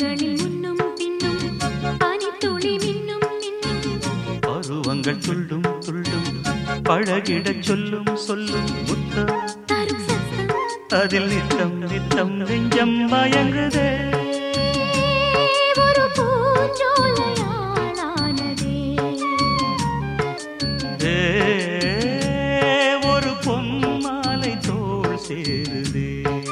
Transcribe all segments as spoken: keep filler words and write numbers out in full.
மலர்களில் முன்னும் பின்னும் பனித்துளி மின்னும் மின்னும் பருவங்கள் துள்ளும் துள்ளும் பழகிடச் சொல்லும் சொல்லும் முத்தம் தரும் சத்தம் அதில் நித்தம் நித்தம் நெஞ்சம் மயங்குதே ஒரு பூஞ்சோலையாளானதே ஏ, ஒரு பொன் மாலை தோள் சேருதே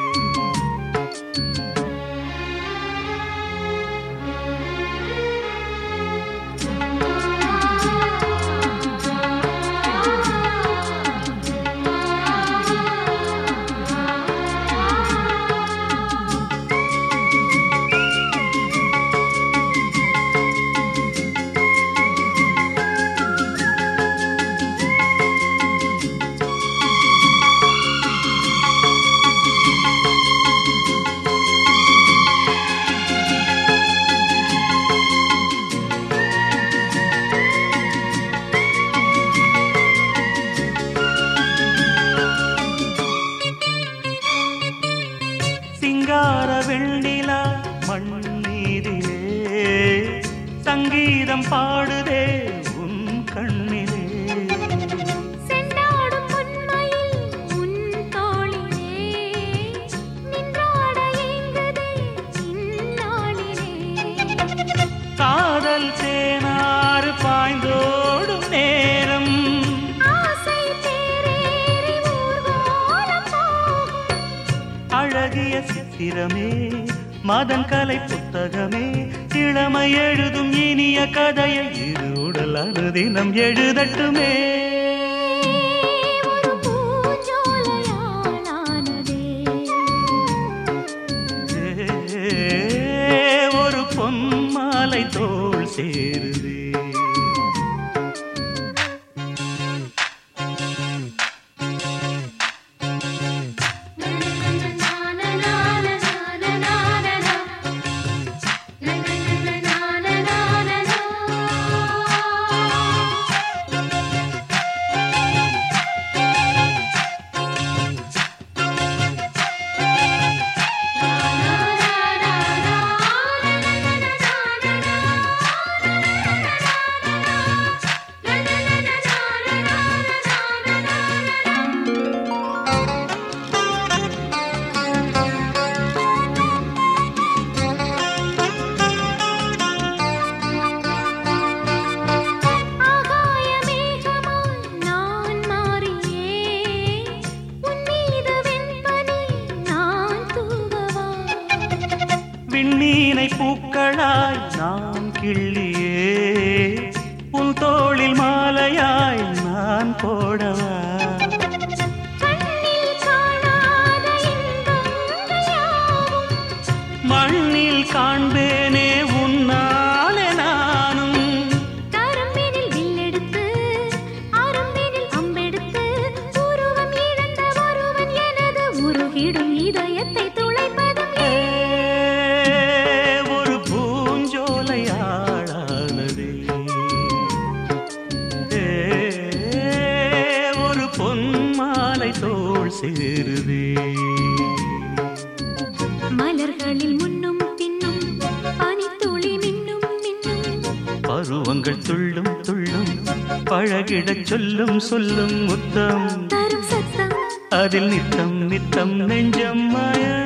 சிங்கார வெண்ணிலா மண்ணீரிலே சங்கீதம் பாடுதே உன் கண்ணிலே செண்டாடும் பொன்மயில் உன் தோளிலே நின்றாட ஏங்குதே இந்நாளிலே காதல் தேனாறு பாய்ந்தோடும் நேரம் ஆசை தேரேறி ஊர்வலம் போகும் அழகிய சித்திரமே மதன் கலை புத்தகமே இளமை எழுதும் இனிய கதையை இரு உடல் அனுதினம் எழுதட்டுமே ஒரு பூஞ்சோலையாளானதே ஏ, ஒரு பொன் மாலை தோள் சேருதே ஆகாய மேகமாய் நான் மாறியே உன் மீது வெண்பனி நான் தூவவா விண்மீனை பூக்களாய் நான் கிள்ளியே உன் தோளில் மாலையாய் நான் போடவா கண்ணில் காணாத இன்பங்கள் யாவும் மண்ணில் காண்பேனே உன்னாலே நானும் கரும்பினில் வில்லெடுத்து அரும்பினில் அம்பெடுத்து உருவம் இழந்த ஒருவன் எனது உருகிடும் இதயத்தை துளைப்பதும் ஏ, ஒரு பூஞ்சோலையாளானதே ஏ, ஒரு பொன் மாலை தோள் சேருதே மலர்களில் முன்னும் பின்னும் பனித்துளி மின்னும் மின்னும் பருவங்கள் துள்ளும் துள்ளும் பழகிடச் சொல்லும் சொல்லும் முத்தம் தரும் சத்தம் அதில் நித்தம் நித்தம் நெஞ்சம் மய